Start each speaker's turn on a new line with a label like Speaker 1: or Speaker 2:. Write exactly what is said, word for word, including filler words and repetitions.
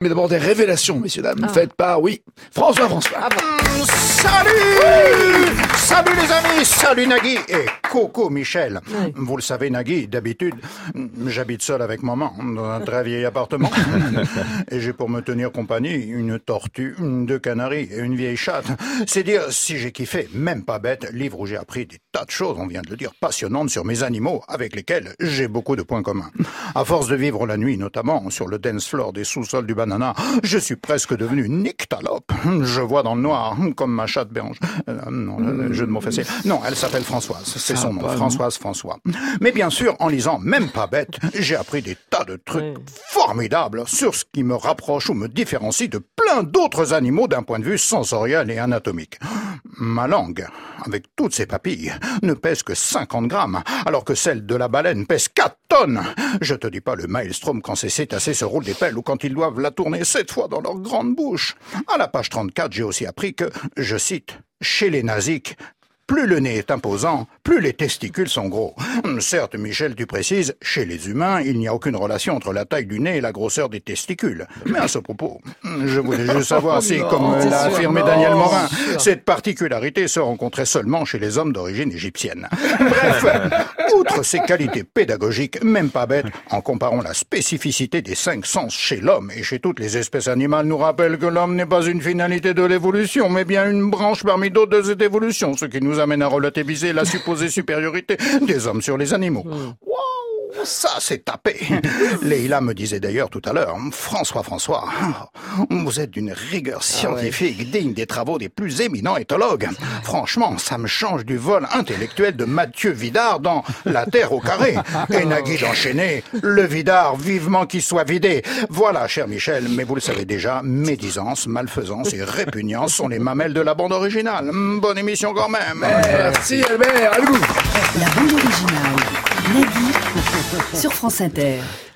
Speaker 1: Mais d'abord des révélations, messieurs, dames, ah. faites par, oui, François François. Ah
Speaker 2: bon. Salut oui. Salut les amis, salut Nagui et coucou Michel. Oui. Vous le savez Nagui, d'habitude, j'habite seul avec maman dans un très vieil appartement. Et j'ai pour me tenir compagnie une tortue, deux canaris et une vieille chatte. C'est dire si j'ai kiffé, même pas bête, livre où j'ai appris des tas de choses, on vient de le dire, passionnantes sur mes animaux, avec lesquels j'ai beaucoup de points communs. À force de vivre la nuit, notamment sur le dance floor des sous-sols du Banana, je suis presque devenu nyctalope. Je vois dans le noir, comme ma chatte Bérange. Euh, non, le jeu de mots facile. Non, elle s'appelle Françoise, c'est son nom, Françoise François. Mais bien sûr, en lisant Même pas bête, j'ai appris des tas de trucs oui. formidables sur ce qui me rapproche ou me différencie de plein d'autres animaux d'un point de vue sensoriel et anatomique. Ma langue, avec toutes ses papilles, ne pèse que cinquante grammes, alors que celle de la baleine pèse quatre tonnes. Je te dis pas le maelstrom quand ces cétacés se roulent des pelles ou quand ils doivent la tourner sept fois dans leur grande bouche. À la page trente-quatre, j'ai aussi appris que, je cite, « Chez les nasiques, plus le nez est imposant, plus les testicules sont gros. » Certes, Michel, tu précises, chez les humains, il n'y a aucune relation entre la taille du nez et la grosseur des testicules. Mais à ce propos, je voulais juste savoir si, non, comme l'a affirmé non, Daniel Morin, cette particularité se rencontrait seulement chez les hommes d'origine égyptienne. Bref, outre ses qualités pédagogiques, même pas bête, en comparant la spécificité des cinq sens chez l'homme et chez toutes les espèces animales, nous rappelle que l'homme n'est pas une finalité de l'évolution, mais bien une branche parmi d'autres de cette évolution, ce qui nous amène à relativiser la supposée supériorité des hommes sur les animaux. Wow, ça c'est tapé. Leïla me disait d'ailleurs tout à l'heure, François François, vous êtes d'une rigueur scientifique ah ouais. digne des travaux des plus éminents éthologues. Franchement, ça me change du vol intellectuel de Mathieu Vidard dans La Terre au carré. Et Nagui d'enchaîner, le Vidard, vivement qu'il soit vidé. Voilà, cher Michel, mais vous le savez déjà, médisance, malfaisance et répugnance sont les mamelles de la bande originale. Bonne émission quand même.
Speaker 1: Merci Albert, à vous.
Speaker 3: La bande originale, Nagui, sur France Inter.